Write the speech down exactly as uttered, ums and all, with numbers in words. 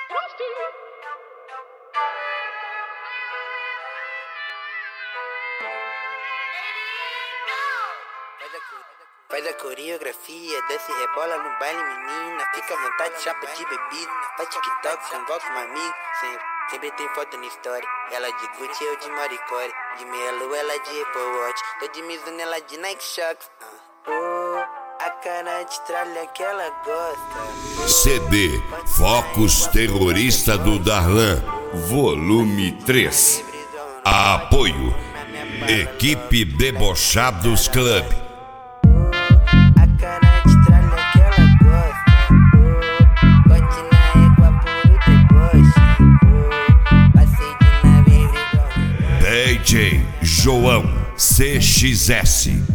Faz a coreografia, desce e rebola no baile, menina. Fica à vontade, chapa de bebida. Faz TikTok, convoca um amigo. Sempre, sempre tem foto na história. Ela de Gucci, eu de Maricore. De meia lua, ela de Apple Watch. Tô de Mizuno, ela de Nike Shox. uh. Oh, a cara de tralha que ela gosta. C D Focus Terrorista do Darlan, volume três. Apoio Equipe Debochados Club. D J João C X S.